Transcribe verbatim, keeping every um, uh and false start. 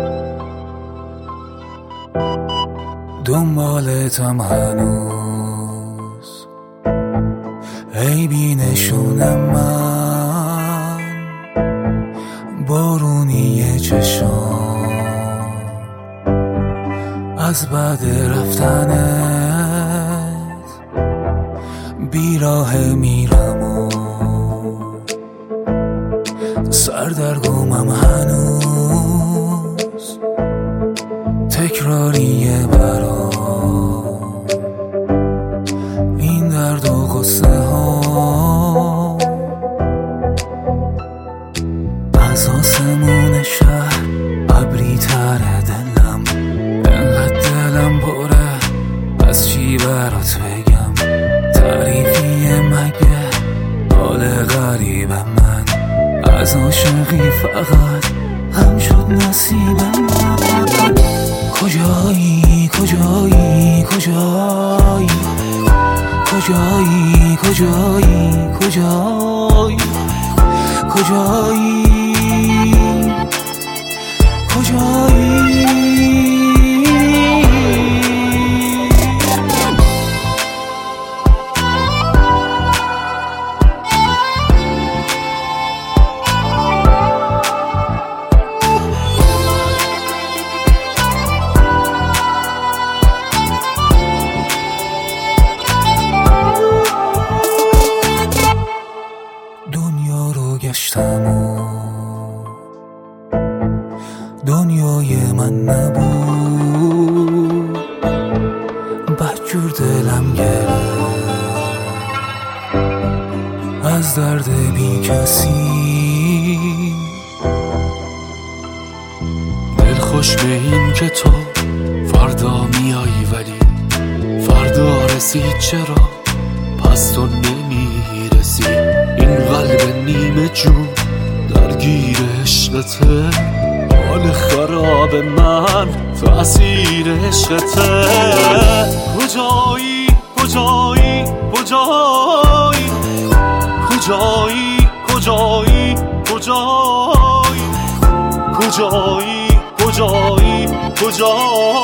دنبالتم هنوز ای بینشونم من بارونی چشام از بعد رفتنت بیراه میرم و سردرگمم هنوز تکراریه برام این درد و غصه ها از آسمون شهر ابری تره دلم انقدر دلم پره از چی برات بگم تعریفیه مگه حال غریب من از عاشقی فقط هم شد نصیب من کجایی کجایی کجایی کجایی کجایی کجایی کجایی کجایی دنیا رو گشتم و دنیای من نبود بدجور دلم گرفت از درد بی کسی دل خوش به این که تو فردا میایی ولی فردا رسید چرا پس تو نمیرسی این قلب نیمه جون درگیر عشقته حال خراب من تأثیر عشقته کجایی کجایی کجایی کجایی کجایی کجایی کجایی کجایی کجایی